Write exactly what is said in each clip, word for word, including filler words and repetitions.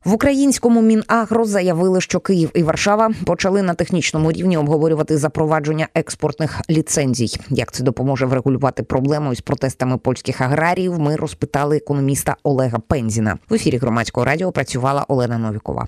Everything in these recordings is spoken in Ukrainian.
В українському Мінагро заявили, що Київ і Варшава почали на технічному рівні обговорювати запровадження експортних ліцензій. Як це допоможе врегулювати проблему із протестами польських аграріїв, ми розпитали економіста Олега Пензіна. В ефірі Громадського радіо працювала Олена Новікова.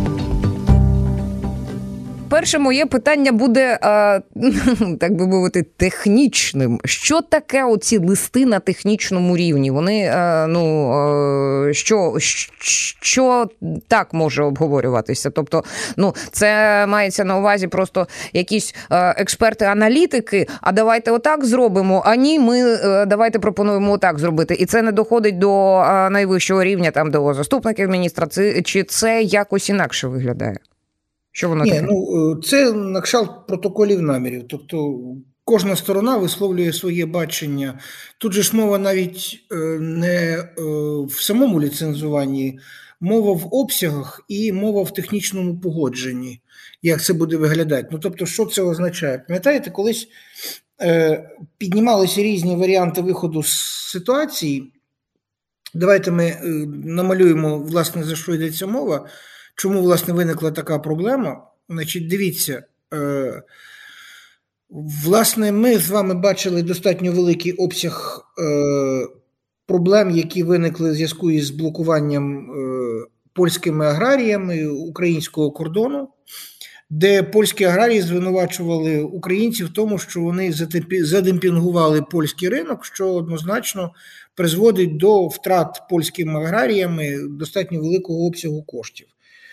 Перше моє питання буде, так би мовити, технічним. Що таке оці листи на технічному рівні? Вони, ну, що, що так може обговорюватися? Тобто, ну, це мається на увазі просто якісь експерти-аналітики, а давайте отак зробимо, а ні, ми давайте пропонуємо отак зробити. І це не доходить до найвищого рівня, там, до заступників міністра, чи це якось інакше виглядає? Що воно Ні, таке? ну, це на кшталт протоколів намірів. Тобто кожна сторона висловлює своє бачення. Тут же ж мова навіть не в самому ліцензуванні, мова в обсягах і мова в технічному погодженні, як це буде виглядати. Ну, тобто, що це означає? Пам'ятаєте, колись е, піднімалися різні варіанти виходу з ситуації. Давайте ми е, намалюємо, власне, за що йдеться мова. Чому, власне, виникла така проблема? Значить, дивіться, е, власне, ми з вами бачили достатньо великий обсяг е, проблем, які виникли в зв'язку із блокуванням е, польськими аграріями українського кордону, де польські аграрії звинувачували українців в тому, що вони задемпінгували польський ринок, що однозначно призводить до втрат польськими аграріями достатньо великого обсягу коштів.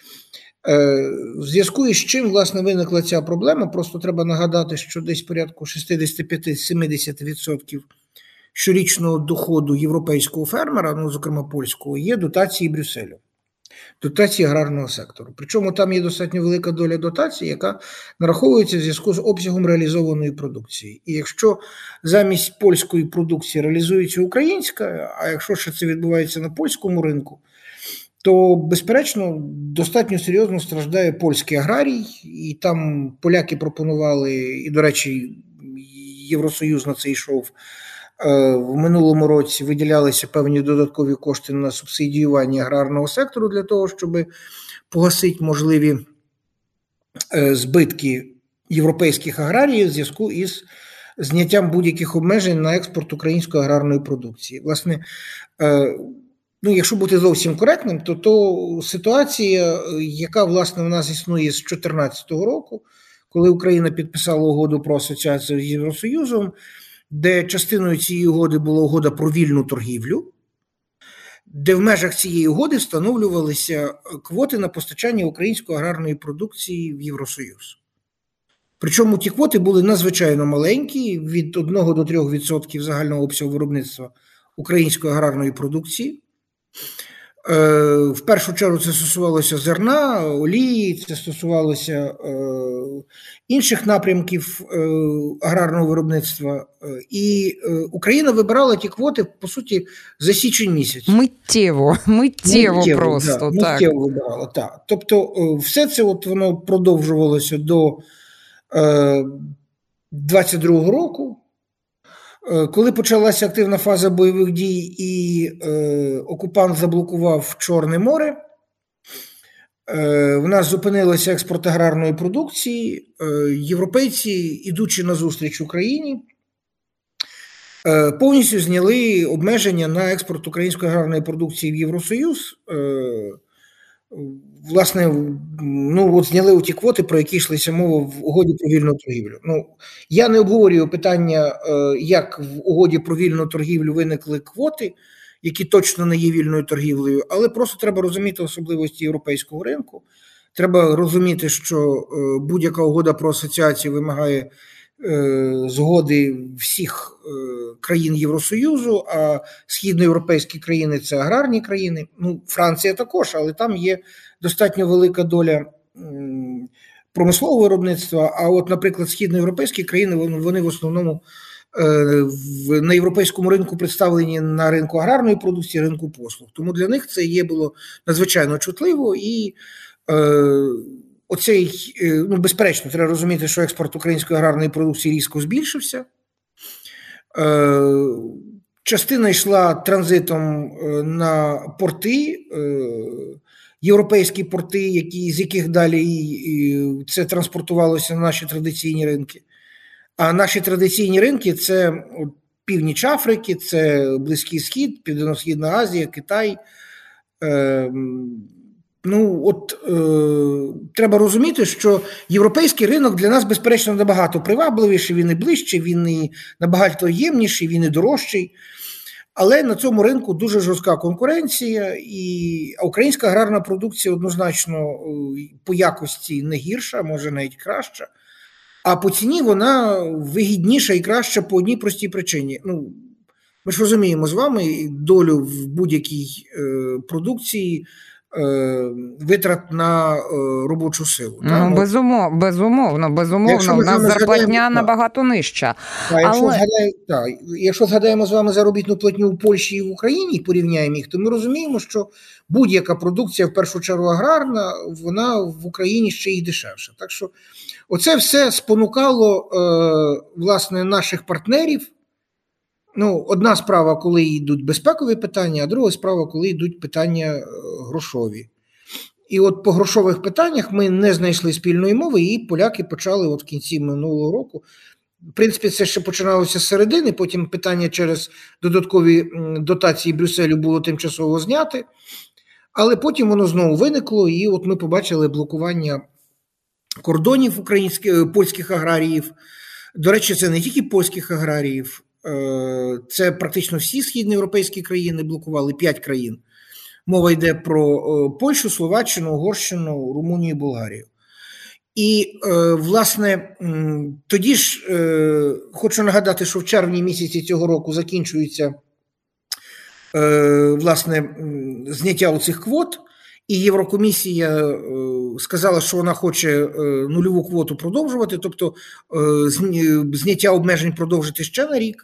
В зв'язку із чим, власне, виникла ця проблема, просто треба нагадати, що десь порядку шістдесят п'ять - сімдесят відсотків щорічного доходу європейського фермера, ну, зокрема польського, є дотації Брюсселю, дотації аграрного сектору. Причому там є достатньо велика доля дотацій, яка нараховується в зв'язку з обсягом реалізованої продукції. І якщо замість польської продукції реалізується українська, а якщо ще це відбувається на польському ринку, то, безперечно, достатньо серйозно страждає польський аграрій, і там поляки пропонували, і, до речі, Євросоюз на це йшов, в минулому році виділялися певні додаткові кошти на субсидіювання аграрного сектору для того, щоб погасити можливі збитки європейських аграріїв в зв'язку із зняттям будь-яких обмежень на експорт української аграрної продукції. Власне, ну, якщо бути зовсім коректним, то, то ситуація, яка, власне, у нас існує з дві тисячі чотирнадцятого року, коли Україна підписала угоду про асоціацію з Євросоюзом, де частиною цієї угоди була угода про вільну торгівлю, де в межах цієї угоди встановлювалися квоти на постачання української аграрної продукції в Євросоюз. Причому ті квоти були надзвичайно маленькі, від одного до трьох відсотків загального обсягу виробництва української аграрної продукції. В першу чергу це стосувалося зерна, олії, це стосувалося інших напрямків аграрного виробництва. І Україна вибирала ті квоти, по суті, за січень місяць. Миттєво, миттєво, миттєво просто. Да, миттєво вибирала, так. Тобто все це от воно продовжувалося до двадцять другого року. Коли почалася активна фаза бойових дій і е, окупант заблокував Чорне море, е, в нас зупинилося експорт аграрної продукції, е, європейці, ідучи назустріч Україні, е, повністю зняли обмеження на експорт української аграрної продукції в Євросоюз. Е, Власне, ну, от зняли ті квоти, про які йшлися мова в угоді про вільну торгівлю. Ну, я не обговорюю питання, як в угоді про вільну торгівлю виникли квоти, які точно не є вільною торгівлею, але просто треба розуміти особливості європейського ринку. Треба розуміти, що будь-яка угода про асоціацію вимагає згоди всіх країн Євросоюзу, а східноєвропейські країни – це аграрні країни. Ну, Франція також, але там є достатньо велика доля промислового виробництва, а от, наприклад, східноєвропейські країни, вони в основному на європейському ринку представлені на ринку аграрної продукції, ринку послуг. Тому для них це є було надзвичайно чутливо і оцей, ну, безперечно, треба розуміти, що експорт української аграрної продукції різко збільшився. Частина йшла транзитом на порти, європейські порти, які, з яких далі і це транспортувалося на наші традиційні ринки. А наші традиційні ринки – це північ Африки, це Близький Схід, Південно-Східна Азія, Китай. Е, ну, от е, треба розуміти, що європейський ринок для нас, безперечно, набагато привабливіший, він і ближчий, він і набагато ємніший, він і дорожчий. Але на цьому ринку дуже жорстка конкуренція, і українська аграрна продукція однозначно по якості не гірша, може навіть краща. А по ціні вона вигідніша і краща по одній простій причині. Ну, ми ж розуміємо з вами долю в будь-якій е, продукції е, витрат на е, робочу силу. Ну, ну, безумовно, безумовно, безумовно. У нас зарплатня набагато нижча. А якщо, Але... згадаємо, так, якщо згадаємо з вами заробітну платню в Польщі і в Україні, і порівняємо їх, то ми розуміємо, що будь-яка продукція, в першу чергу аграрна, вона в Україні ще й дешевша. Так що оце все спонукало, е, власне, наших партнерів. Ну, одна справа, коли йдуть безпекові питання, а друга справа, коли йдуть питання е, грошові. І от по грошових питаннях ми не знайшли спільної мови, і поляки почали от в кінці минулого року. В принципі, це ще починалося з середини, потім питання через додаткові дотації Брюсселю було тимчасово зняте, але потім воно знову виникло, і от ми побачили блокування кордонів українських, польських аграріїв. До речі, це не тільки польських аграріїв, це практично всі східноєвропейські країни блокували, п'ять країн. Мова йде про Польщу, Словаччину, Угорщину, Румунію, Болгарію. І, власне, тоді ж хочу нагадати, що в червні місяці цього року закінчується, власне, зняття оцих квот, і Єврокомісія сказала, що вона хоче нульову квоту продовжувати, тобто зняття обмежень продовжити ще на рік.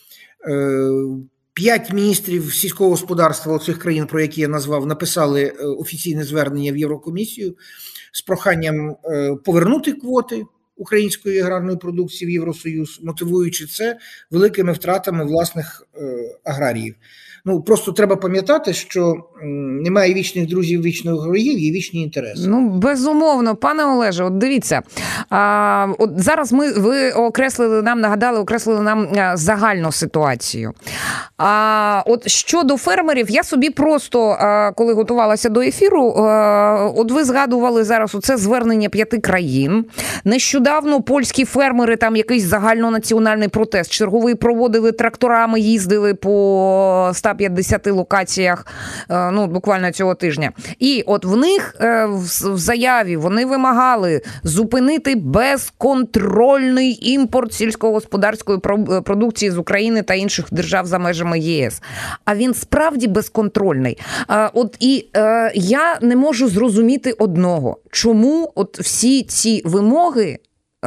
П'ять міністрів сільського господарства цих країн, про які я назвав, написали офіційне звернення в Єврокомісію з проханням повернути квоти української аграрної продукції в Євросоюз, мотивуючи це великими втратами власних аграріїв. Ну, просто треба пам'ятати, що немає вічних друзів, вічних ворогів, є вічні інтереси. Ну, безумовно. Пане Олеже, от дивіться, а, от зараз ми, ви окреслили нам, нагадали, окреслили нам загальну ситуацію. А от щодо фермерів, я собі просто, а, коли готувалася до ефіру, а, от ви згадували зараз оце звернення п'яти країн. Нещодавно польські фермери, там якийсь загальнонаціональний протест черговий проводили, тракторами їздили по ста п'ятдесяти локаціях, ну, буквально цього тижня. І от в них в заяві вони вимагали зупинити безконтрольний імпорт сільськогосподарської продукції з України та інших держав за межами ЄС. А він справді безконтрольний. От і я не можу зрозуміти одного. Чому от всі ці вимоги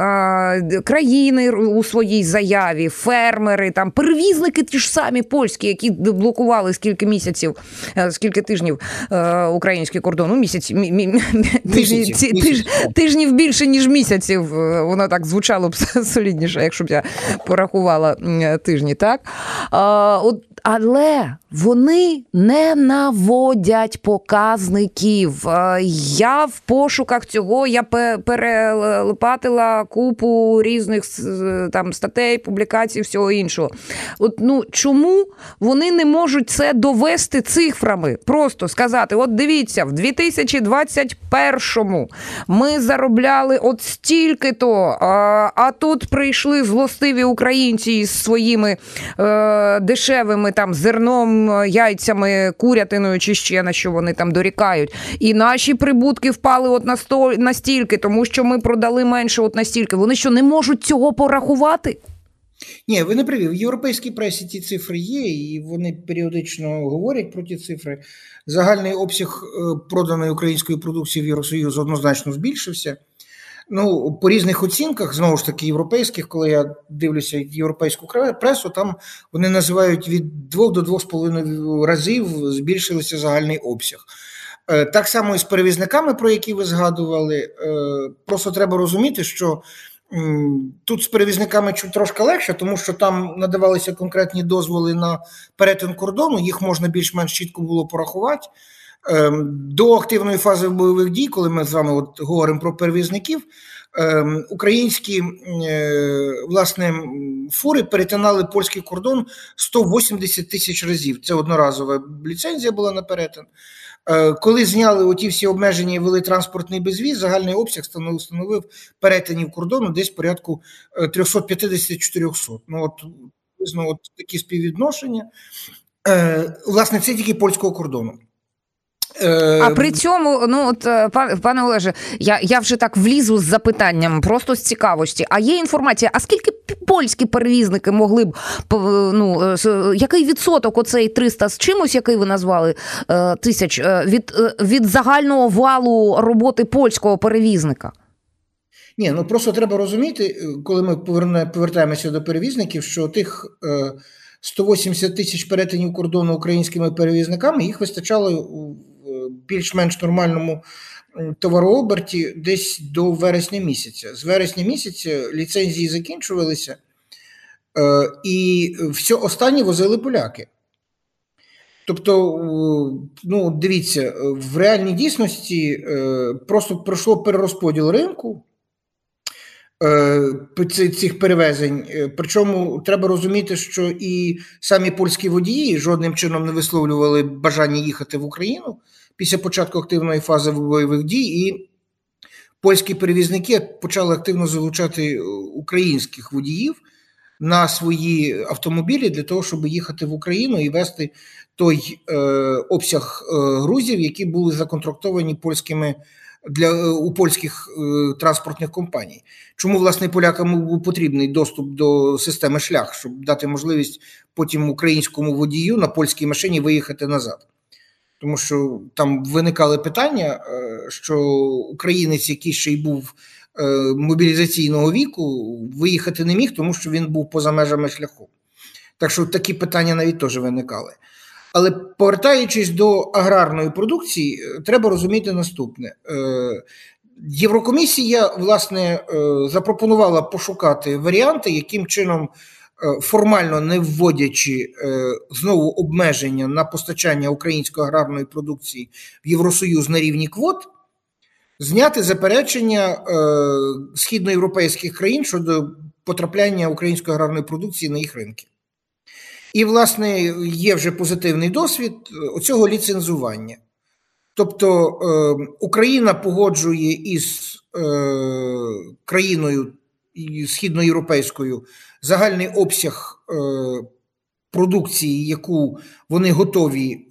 країни у своїй заяві, фермери, там перевізники ті ж самі польські, які блокували скільки місяців, скільки тижнів український кордон, ну місяць, мі, мі, тижні, ці, тиж, тижнів більше, ніж місяців, воно так звучало б солідніше, якщо б я порахувала тижні, так? От, але вони не наводять показників. Я в пошуках цього, я перелопатила купу різних там статей, публікацій, всього іншого. От, ну, чому вони не можуть це довести цифрами? Просто сказати, от дивіться, в дві тисячі двадцять першому ми заробляли от стільки-то, а, а тут прийшли злостиві українці із своїми е, дешевими там зерном, яйцями, курятиною чи ще на що вони там дорікають. І наші прибутки впали от на сто, настільки, тому що ми продали менше от настільки. Вони що, не можуть цього порахувати? Ні, ви не праві. В європейській пресі ті цифри є, і вони періодично говорять про ті цифри. Загальний обсяг проданої української продукції в Євросоюз однозначно збільшився. Ну, по різних оцінках, знову ж таки, європейських, коли я дивлюся європейську пресу, там вони називають від двох до двох з половиною разів збільшився загальний обсяг. Так само і з перевізниками, про які ви згадували. Просто треба розуміти, що тут з перевізниками трошки легше, тому що там надавалися конкретні дозволи на перетин кордону, їх можна більш-менш чітко було порахувати. До активної фази бойових дій, коли ми з вами от говоримо про перевізників, українські, власне, фури перетинали польський кордон сто вісімдесят тисяч разів. Це одноразова ліцензія була на перетин. Коли зняли оті всі обмеження і ввели транспортний безвіз, загальний обсяг становив перетинів кордону десь порядку триста п'ятдесят - чотириста. Ну, от, от такі співвідношення. Власне, це тільки польського кордону. А при цьому, ну от, пане Олеже, я, я вже так влізу з запитанням, просто з цікавості. А є інформація, а скільки польські перевізники могли б, ну, який відсоток оцей триста з чимось, який ви назвали, тисяч, від, від загального валу роботи польського перевізника? Ні, ну просто треба розуміти, коли ми повертаємося до перевізників, що тих сто вісімдесят тисяч перетинів кордону українськими перевізниками, їх вистачало в більш-менш нормальному товарооберті десь до вересня місяця. З вересня місяця ліцензії закінчувалися, і все останнє возили поляки. Тобто, ну, дивіться, в реальній дійсності просто пройшло перерозподіл ринку цих перевезень. Причому треба розуміти, що і самі польські водії жодним чином не висловлювали бажання їхати в Україну після початку активної фази бойових дій, і польські перевізники почали активно залучати українських водіїв на свої автомобілі для того, щоб їхати в Україну і вести той е, обсяг е, грузів, які були законтрактовані польськими для у польських е, транспортних компаній. Чому, власне, полякам був потрібний доступ до системи шлях, щоб дати можливість потім українському водію на польській машині виїхати назад. Тому що там виникали питання, е, що українець, який ще й був е, мобілізаційного віку, виїхати не міг, тому що він був поза межами шляху. Так що такі питання навіть теж виникали. Але повертаючись до аграрної продукції, треба розуміти наступне. Єврокомісія, власне, запропонувала пошукати варіанти, яким чином, формально не вводячи знову обмеження на постачання української аграрної продукції в Євросоюз на рівні квот, зняти заперечення східноєвропейських країн щодо потрапляння української аграрної продукції на їх ринки. І, власне, є вже позитивний досвід оцього ліцензування. Тобто е, Україна погоджує із е, країною східноєвропейською загальний обсяг е, продукції, яку вони готові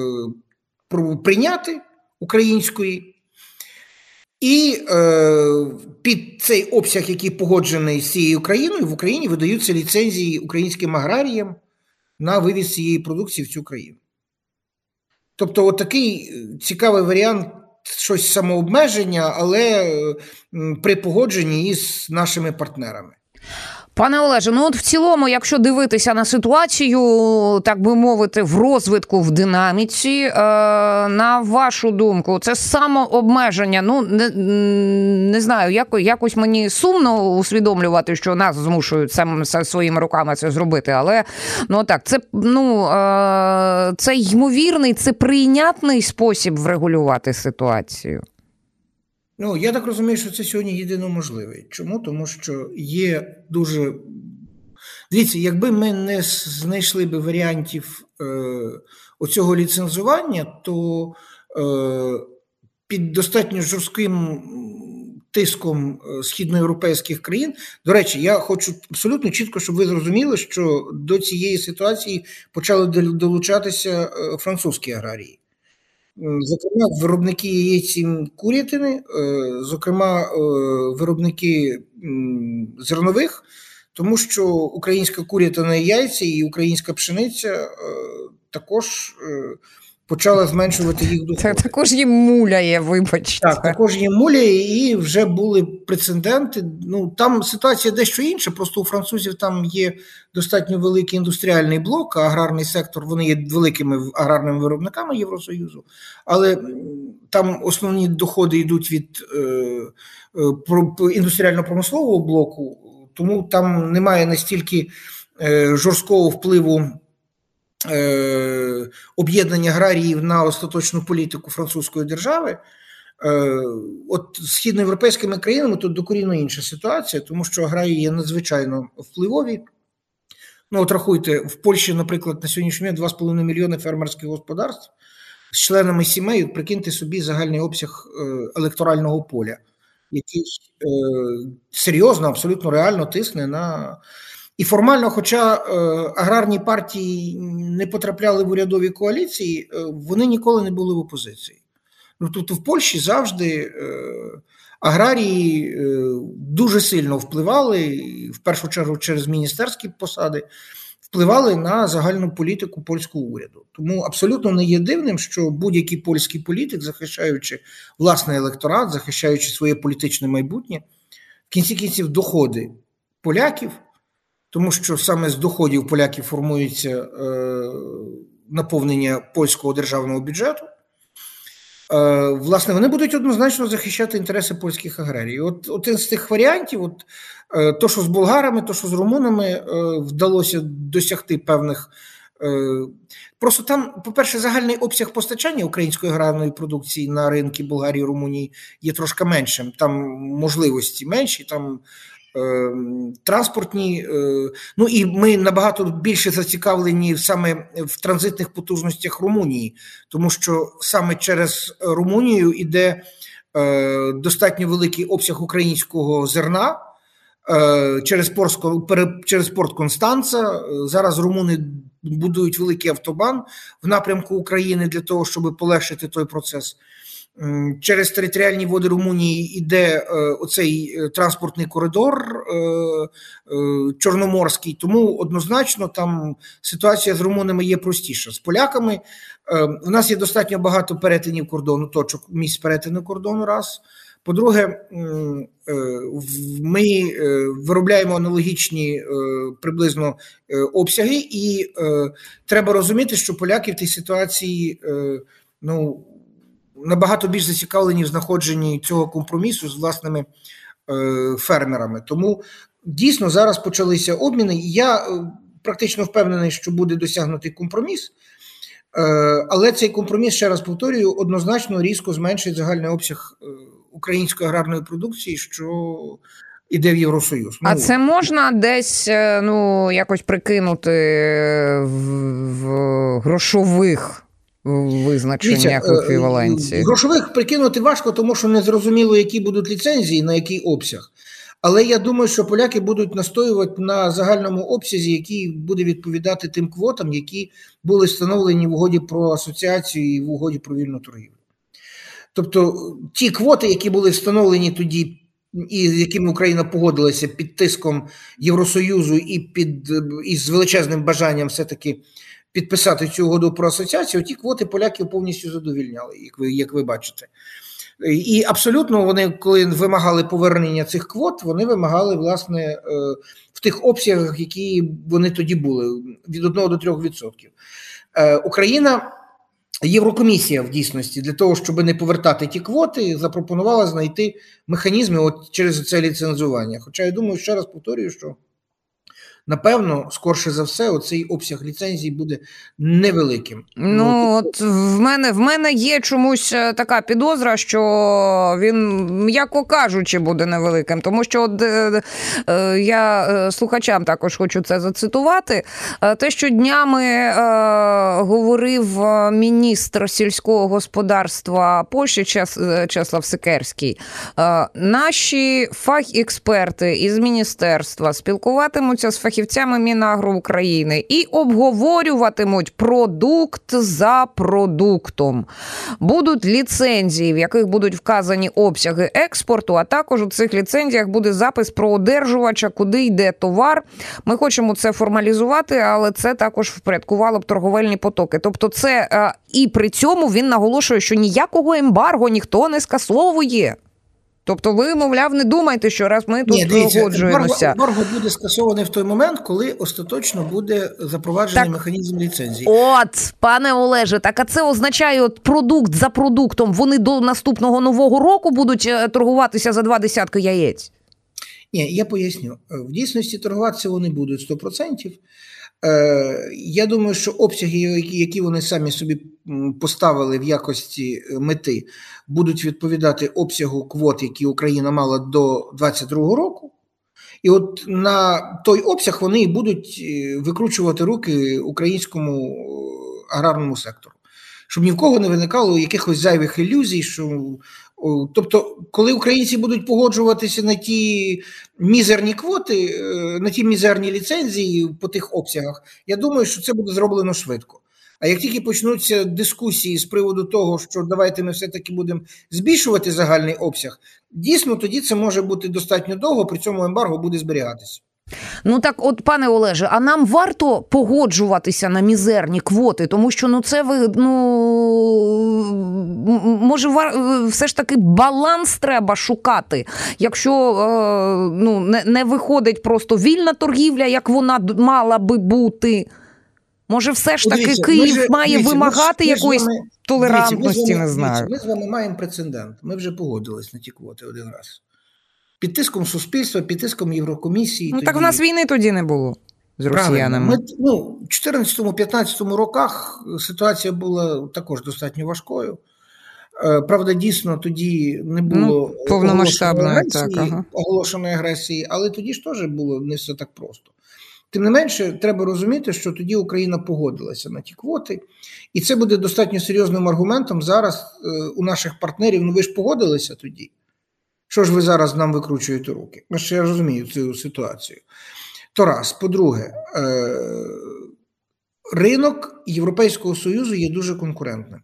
е, прийняти, української. І е, під цей обсяг, який погоджений з цією країною, в Україні видаються ліцензії українським аграріям на вивіз цієї продукції в цю країну. Тобто, от такий цікавий варіант, щось самообмеження, але при погодженні із нашими партнерами. Пане Олеже, ну от в цілому, якщо дивитися на ситуацію, так би мовити, в розвитку, в динаміці, е, на вашу думку, це самообмеження, ну, не, не знаю, яко, якось мені сумно усвідомлювати, що нас змушують сам, своїми руками це зробити, але, ну так, це, ну, е, це ймовірний, це прийнятний спосіб врегулювати ситуацію? Ну, я так розумію, що це сьогодні єдино можливий. Чому? Тому що є дуже... Дивіться, якби ми не знайшли би варіантів е, оцього ліцензування, то е, під достатньо жорстким тиском східноєвропейських країн, до речі, я хочу абсолютно чітко, щоб ви зрозуміли, що до цієї ситуації почали долучатися французькі аграрії. Зокрема, виробники яєць і курятини, зокрема, виробники зернових, тому що українська курятина і яйця і українська пшениця також почала зменшувати їх доходи. Це також їм муляє, вибачте. Так, також їм муляє, і вже були прецеденти. Ну, там ситуація дещо інша, просто у французів там є достатньо великий індустріальний блок, а аграрний сектор, вони є великими аграрними виробниками Євросоюзу, але там основні доходи йдуть від е, е, індустріально-промислового блоку, тому там немає настільки е, жорсткого впливу е, об'єднання аграріїв на остаточну політику французької держави. Е, от з східноєвропейськими країнами тут докорінно інша ситуація, тому що аграрії є надзвичайно впливові. Ну, от рахуйте, в Польщі, наприклад, на сьогоднішній день два з половиною мільйони фермерських господарств з членами сімей, прикиньте собі загальний обсяг е, електорального поля, який е, серйозно, абсолютно реально тисне на... І формально, хоча е, аграрні партії не потрапляли в урядові коаліції, е, вони ніколи не були в опозиції. Ну, тобто в Польщі завжди е, аграрії е, дуже сильно впливали, в першу чергу через міністерські посади, впливали на загальну політику польського уряду. Тому абсолютно не є дивним, що будь-який польський політик, захищаючи власний електорат, захищаючи своє політичне майбутнє, в кінці кінців доходи поляків, тому що саме з доходів поляків формується е, наповнення польського державного бюджету, е, власне, вони будуть однозначно захищати інтереси польських аграріїв. От один з тих варіантів, от, е, то, що з болгарами, то, що з румунами е, вдалося досягти певних. Е, просто там, по-перше, загальний обсяг постачання української аграрної продукції на ринки Болгарії, Румунії є трошки меншим. Там можливості менші, там транспортні, ну і ми набагато більше зацікавлені саме в транзитних потужностях Румунії, тому що саме через Румунію йде достатньо великий обсяг українського зерна через порт, через порт Констанца. Зараз румуни будують великий автобан в напрямку України для того, щоб полегшити той процес. Через територіальні води Румунії йде е, оцей транспортний коридор е, е, чорноморський, тому однозначно там ситуація з румунами є простіша. З поляками е, у нас є достатньо багато перетинів кордону, точок місць перетину кордону, раз. По-друге, е, ми е, виробляємо аналогічні е, приблизно е, обсяги, і е, треба розуміти, що поляки в тій ситуації, е, ну, набагато більш зацікавлені в знаходженні цього компромісу з власними е, фермерами. Тому дійсно зараз почалися обміни. Я е, практично впевнений, що буде досягнутий компроміс, е, але цей компроміс, ще раз повторюю, однозначно різко зменшить загальний обсяг е, української аграрної продукції, що іде в Євросоюз. А ну, це можна десь, ну, якось прикинути в, в грошових визначеннях еквіваленції? Грошових прикинути важко, тому що не зрозуміло, які будуть ліцензії, на який обсяг. Але я думаю, що поляки будуть настоювати на загальному обсязі, який буде відповідати тим квотам, які були встановлені в угоді про асоціацію і в угоді про вільну торгівлю. Тобто ті квоти, які були встановлені тоді, і з якими Україна погодилася під тиском Євросоюзу і під і з величезним бажанням все-таки підписати цю угоду про асоціацію, ті квоти поляків повністю задовільняли, як ви, як ви бачите. І абсолютно вони, коли вимагали повернення цих квот, вони вимагали, власне, в тих обсягах, які вони тоді були, від одного до трьох відсотків. Україна, Єврокомісія в дійсності, для того, щоб не повертати ті квоти, запропонувала знайти механізми от через це ліцензування. Хоча я думаю, ще раз повторюю, що напевно, скорше за все, оцей обсяг ліцензій буде невеликим. Ну, ну от в мене, в мене є чомусь така підозра, що він, м'яко кажучи, буде невеликим. Тому що от, е, е, я слухачам також хочу це зацитувати. Те, що днями е, говорив міністр сільського господарства Польщі Чес, Чеслав Сикерський, е, наші фахексперти із міністерства спілкуватимуться з фахівцями фахівцями Мінагро України і обговорюватимуть продукт за продуктом. Будуть ліцензії, в яких будуть вказані обсяги експорту, а також у цих ліцензіях буде запис про одержувача, куди йде товар. Ми хочемо це формалізувати, але це також впорядкувало б торговельні потоки. Тобто це, і при цьому він наголошує, що ніякого ембарго ніхто не скасовує. Тобто ви, мовляв, не думайте, що раз ми тут погоджуємося. Ембарго буде скасований в той момент, коли остаточно буде запроваджений так, механізм ліцензії. От, пане Олеже, так а це означає, от продукт за продуктом, вони до наступного Нового року будуть торгуватися за два десятки яєць? Ні, я поясню. В дійсності торгуватися вони будуть сто відсотків. Я думаю, що обсяги, які вони самі собі поставили в якості мети, будуть відповідати обсягу квот, які Україна мала до двадцять другого року. І от на той обсяг вони і будуть викручувати руки українському аграрному сектору. Щоб ні в кого не виникало якихось зайвих ілюзій, що... Тобто, коли українці будуть погоджуватися на ті мізерні квоти, на ті мізерні ліцензії по тих обсягах, я думаю, що це буде зроблено швидко. А як тільки почнуться дискусії з приводу того, що давайте ми все-таки будемо збільшувати загальний обсяг, дійсно, тоді це може бути достатньо довго, при цьому ембарго буде зберігатися. Ну так от, пане Олеже, а нам варто погоджуватися на мізерні квоти? Тому що, ну, це ви, ну, може, все ж таки баланс треба шукати. Якщо, ну, не, не виходить просто вільна торгівля, як вона мала би бути. Може, все ж таки дивіться, Київ же, має дивіться, вимагати ми, якоїсь ми вами, толерантності, дивіться, ми не знаю. Дивіться, ми з вами маємо прецедент. Ми вже погодились на ті квоти один раз. Під тиском суспільства, під тиском Єврокомісії. Ну тоді... так в нас війни тоді не було з росіянами. Ми, ну, в чотирнадцятому-п'ятнадцятому роках ситуація була також достатньо важкою. Правда, дійсно, тоді не було ну, повномасштабної агресії, так, ага. оголошеної агресії, але тоді ж теж було не все так просто. Тим не менше, треба розуміти, що тоді Україна погодилася на ті квоти, і це буде достатньо серйозним аргументом зараз у наших партнерів. Ну ви ж погодилися тоді. Що ж ви зараз нам викручуєте руки? Ну, що я розумію цю ситуацію. То раз. По-друге, ринок Європейського Союзу є дуже конкурентним.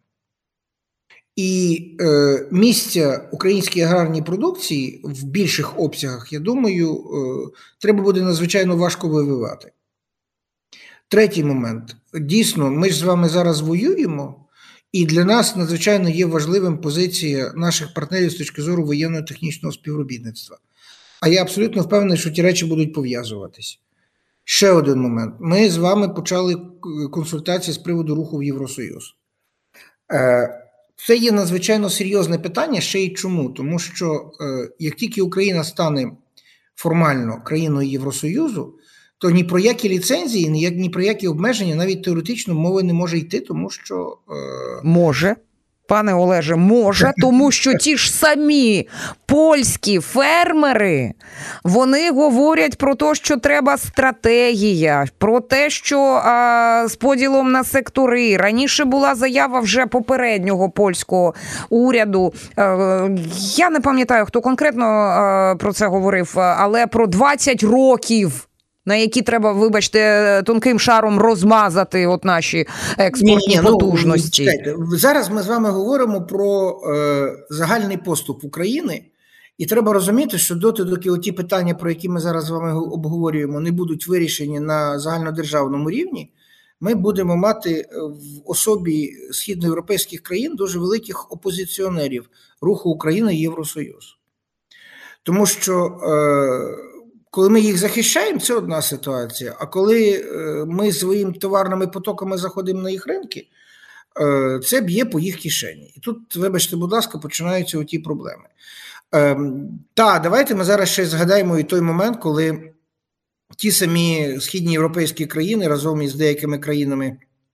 І місця українській аграрній продукції в більших обсягах, я думаю, треба буде надзвичайно важко вививати. Третій момент. Дійсно, ми ж з вами зараз воюємо, і для нас надзвичайно є важливим позиція наших партнерів з точки зору воєнно-технічного співробітництва. А я абсолютно впевнений, що ті речі будуть пов'язуватись. Ще один момент. Ми з вами почали консультації з приводу руху в Євросоюз. Це є надзвичайно серйозне питання, ще й чому? Тому що як тільки Україна стане формально країною Євросоюзу, то ні про які ліцензії, ні, ні про які обмеження навіть теоретично мови не може йти, тому що... Е... Може. Пане Олеже, може, тому що ті ж самі польські фермери, вони говорять про те, що треба стратегія, про те, що а, з поділом на сектори. Раніше була заява вже попереднього польського уряду. А, я не пам'ятаю, хто конкретно а, про це говорив, але про двадцять років. На які треба, вибачте, тонким шаром розмазати от наші експортні ні, ні, потужності. Ну, чекайте, зараз ми з вами говоримо про е, загальний поступ України, і треба розуміти, що доти, доки оті питання, про які ми зараз з вами обговорюємо, не будуть вирішені на загальнодержавному рівні, ми будемо мати в особі східноєвропейських країн дуже великих опозиціонерів руху України і Євросоюз. Тому що... Е, Коли ми їх захищаємо, це одна ситуація, а коли ми своїми товарними потоками заходимо на їх ринки, це б'є по їх кишені. І тут, вибачте, будь ласка, починаються оті проблеми. Та, давайте ми зараз ще згадаємо і той момент, коли ті самі східні європейські країни разом із деякими країнами,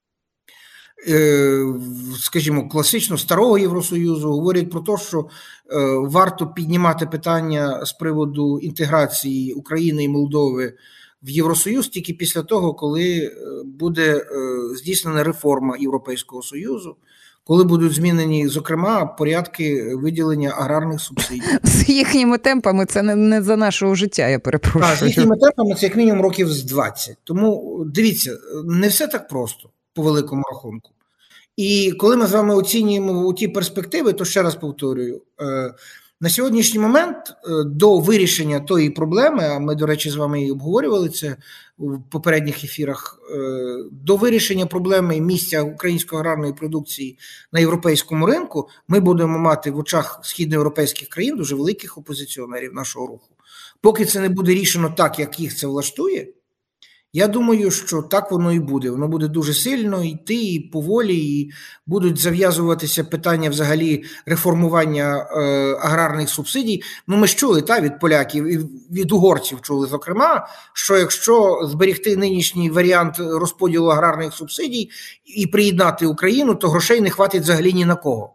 скажімо, класично старого Євросоюзу говорять про те, що варто піднімати питання з приводу інтеграції України і Молдови в Євросоюз тільки після того, коли буде здійснена реформа Європейського Союзу, коли будуть змінені, зокрема, порядки виділення аграрних субсидій. З їхніми темпами це не, не за нашого життя, я перепрошую. Так, з їхніми темпами це як мінімум років з двадцять. Тому, дивіться, не все так просто, по великому рахунку. І коли ми з вами оцінюємо ті перспективи, то ще раз повторюю, на сьогоднішній момент до вирішення тої проблеми, а ми, до речі, з вами і обговорювали це в попередніх ефірах, до вирішення проблеми місця української аграрної продукції на європейському ринку, ми будемо мати в очах східноєвропейських країн дуже великих опозиціонерів нашого руху. Поки це не буде рішено так, як їх це влаштує, Я думаю, що так воно і буде. Воно буде дуже сильно йти і поволі, і будуть зав'язуватися питання взагалі реформування е, аграрних субсидій. Ну, ми ж чули, та, від поляків і від угорців чули, зокрема, що якщо зберегти нинішній варіант розподілу аграрних субсидій і приєднати Україну, то грошей не хватить взагалі ні на кого.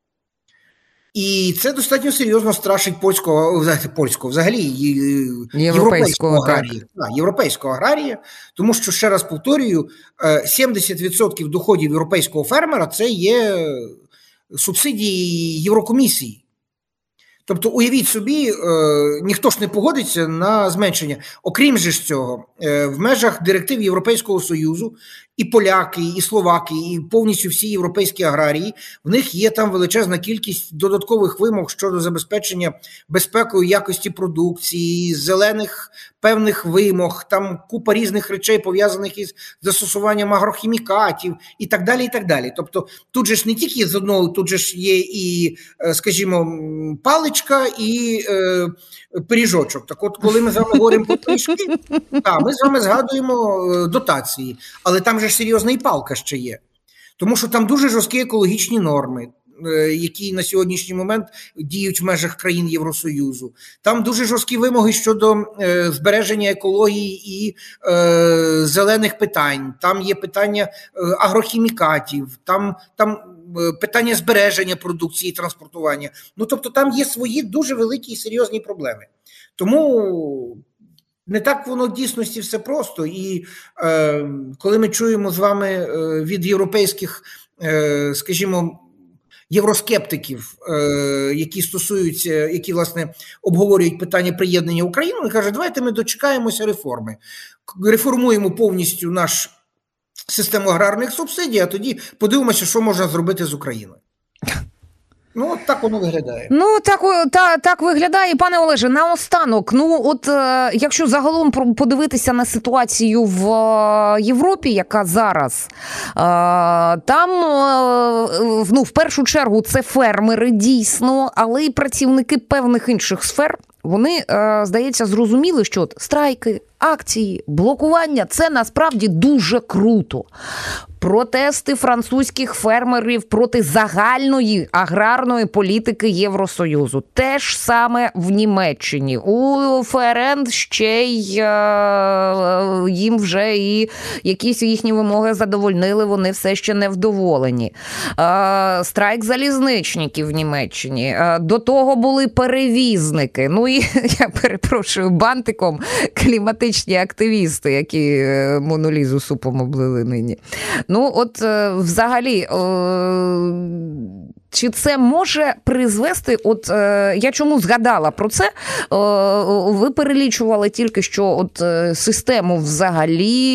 І це достатньо серйозно страшить польського, польського взагалі європейського аграрія. Так, європейського аграрія, тому що, ще раз повторюю, сімдесят відсотків доходів європейського фермера – це є субсидії Єврокомісії. Тобто, уявіть собі, ніхто ж не погодиться на зменшення. Окрім же ж цього, в межах директив Європейського Союзу і поляки, і словаки, і повністю всі європейські аграрії, в них є там величезна кількість додаткових вимог щодо забезпечення безпекою якості продукції, зелених певних вимог, там купа різних речей, пов'язаних із застосуванням агрохімікатів і так далі, і так далі. Тобто, тут же ж не тільки з одного, тут же ж є і, скажімо, паличка, і е, пиріжочок. Так от, коли ми з вами говоримо про пиріжки, так, ми з вами згадуємо дотації, але там же ж серйозна і палка ще є. Тому що там дуже жорсткі екологічні норми, які на сьогоднішній момент діють в межах країн Євросоюзу. Там дуже жорсткі вимоги щодо е, збереження екології і е, зелених питань. Там є питання е, агрохімікатів, там, там е, питання збереження продукції і транспортування. Ну, тобто там є свої дуже великі і серйозні проблеми. Тому не так воно в дійсності все просто. І е, коли ми чуємо з вами е, від європейських, е, скажімо, євроскептиків, е, які стосуються, які, власне, обговорюють питання приєднання України, вони кажуть, давайте ми дочекаємося реформи. Реформуємо повністю нашу систему аграрних субсидій, а тоді подивимося, що можна зробити з Україною. Ну, от так воно виглядає. Ну, так, та, так виглядає. Пане Олеже, наостанок, ну, от е, якщо загалом подивитися на ситуацію в е, Європі, яка зараз, е, там, е, ну, в першу чергу, це фермери, дійсно, але й працівники певних інших сфер, вони, е, здається, зрозуміли, що от страйки, акції, блокування – це насправді дуже круто. Протести французьких фермерів проти загальної аграрної політики Євросоюзу. Те ж саме в Німеччині. У ФРН ще й е, їм вже і якісь їхні вимоги задовольнили, вони все ще не вдоволені. Е, страйк залізничників в Німеччині. Е, до того були перевізники. Ну і, я перепрошую, бантиком кліматичні активісти, які монолізу супом облили нині. Ну, от, взагалі, чи це може призвести, от, я чому згадала про це, ви перелічували тільки що от систему взагалі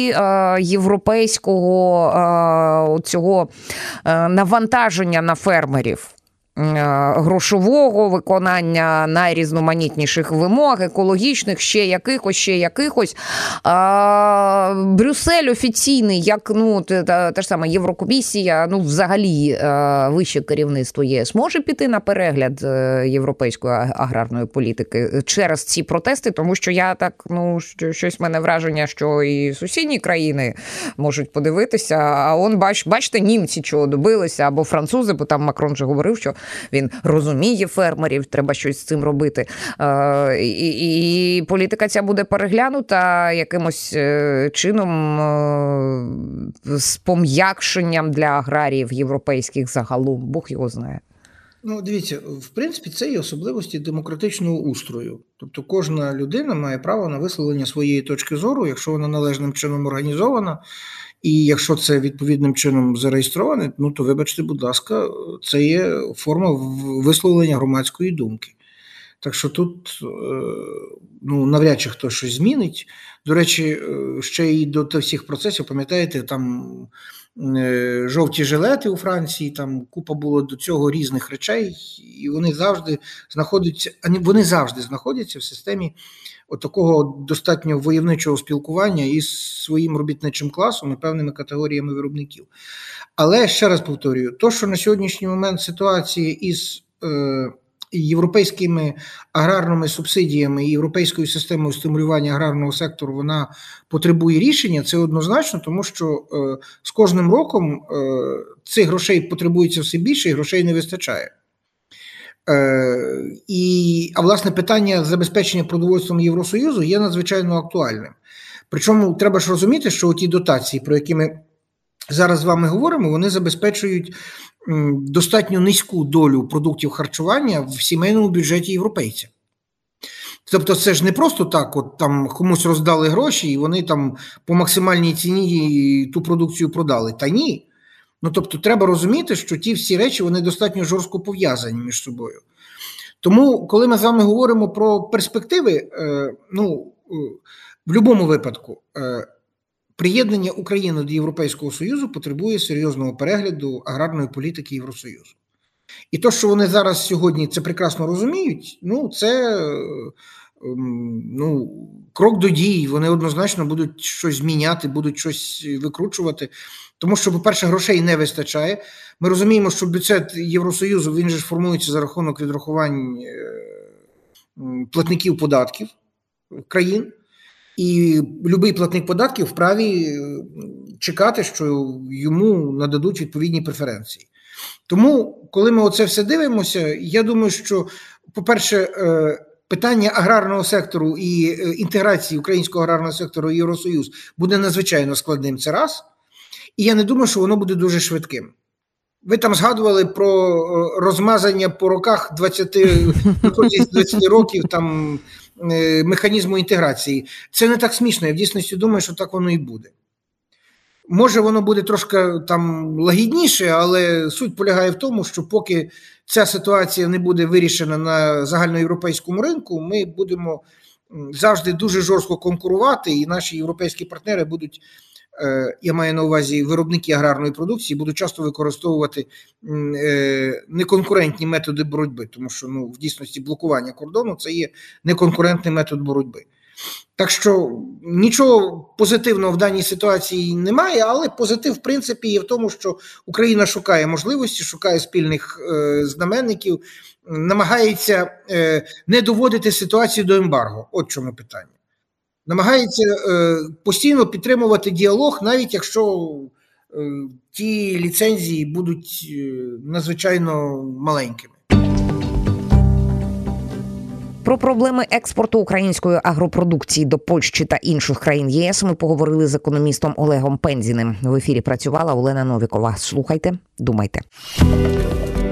європейського цього навантаження на фермерів. Грошового, виконання найрізноманітніших вимог, екологічних, ще якихось, ще якихось. А, Брюссель офіційний, як, ну, та, та ж сама Єврокомісія, ну, взагалі, вище керівництво ЄС може піти на перегляд європейської аграрної політики через ці протести, тому що я так, ну, щось в мене враження, що і сусідні країни можуть подивитися, а он, бач, бачите, німці чого добилися, або французи, бо там Макрон вже говорив, що він розуміє фермерів, треба щось з цим робити. Е, і, і політика ця буде переглянута якимось е, чином е, з пом'якшенням для аграріїв європейських загалом. Бог його знає. Ну, дивіться, в принципі, це є особливості демократичного устрою. Тобто кожна людина має право на висловлення своєї точки зору, якщо вона належним чином організована. І якщо це відповідним чином зареєстроване, ну то, вибачте, будь ласка, це є форма висловлення громадської думки. Так що тут, ну, навряд чи хтось щось змінить. До речі, ще й до тих всіх процесів, пам'ятаєте, там жовті жилети у Франції, там купа було до цього різних речей, і вони завжди знаходяться, вони завжди знаходяться в системі от такого достатньо войовничого спілкування із своїм робітничим класом і певними категоріями виробників. Але, ще раз повторюю, то, що на сьогоднішній момент ситуація із е, європейськими аграрними субсидіями і європейською системою стимулювання аграрного сектору, вона потребує рішення, це однозначно, тому що е, з кожним роком е, цих грошей потребується все більше і грошей не вистачає. Е, і, а власне питання забезпечення продовольством Євросоюзу є надзвичайно актуальним. Причому треба ж розуміти, що ті дотації, про які ми зараз з вами говоримо, вони забезпечують достатньо низьку долю продуктів харчування в сімейному бюджеті європейця. Тобто це ж не просто так, от там комусь роздали гроші і вони там по максимальній ціні ту продукцію продали. Та ні. Ну, тобто треба розуміти, що ті всі речі, вони достатньо жорстко пов'язані між собою. Тому, коли ми з вами говоримо про перспективи, ну, в будь-якому випадку, приєднання України до Європейського Союзу потребує серйозного перегляду аграрної політики Євросоюзу. І те, що вони зараз сьогодні це прекрасно розуміють, ну, це ну, крок до дій. Вони однозначно будуть щось зміняти, будуть щось викручувати. Тому що, по-перше, грошей не вистачає. Ми розуміємо, що бюджет Євросоюзу, він же ж формується за рахунок відрахувань платників податків країн. І будь-який платник податків вправі чекати, що йому нададуть відповідні преференції. Тому, коли ми оце все дивимося, я думаю, що, по-перше, питання аграрного сектору і інтеграції українського аграрного сектору в Євросоюз буде надзвичайно складним, це раз. І я не думаю, що воно буде дуже швидким. Ви там згадували про розмазання по роках двадцяти, двадцяти років там, механізму інтеграції. Це не так смішно, я в дійсності думаю, що так воно і буде. Може воно буде трошки там лагідніше, але суть полягає в тому, що поки ця ситуація не буде вирішена на загальноєвропейському ринку, ми будемо завжди дуже жорстко конкурувати, і наші європейські партнери будуть, я маю на увазі виробники аграрної продукції, будуть часто використовувати неконкурентні методи боротьби, тому що ну, в дійсності блокування кордону – це є неконкурентний метод боротьби. Так що нічого позитивного в даній ситуації немає, але позитив, в принципі, є в тому, що Україна шукає можливості, шукає спільних е, знаменників, намагається е, не доводити ситуацію до ембарго. От чому питання. Намагається е, постійно підтримувати діалог, навіть якщо е, ті ліцензії будуть е, надзвичайно маленькими. Про проблеми експорту української агропродукції до Польщі та інших країн ЄС ми поговорили з економістом Олегом Пензіним. В ефірі працювала Олена Новікова. Слухайте, думайте.